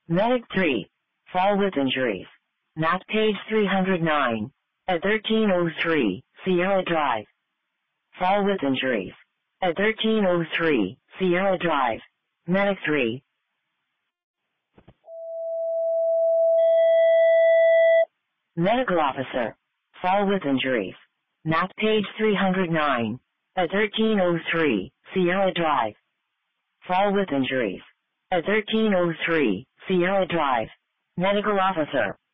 Medic 3. Fall with injuries. Not page 309. At 1303, Sierra Drive. Fall with injuries. At 1303, Sierra Drive. Medic 3. Medical officer. Fall with injuries. Not page 309. At 1303, Sierra Drive. Fall with injuries. At 1303, Sierra Drive. Medical officer.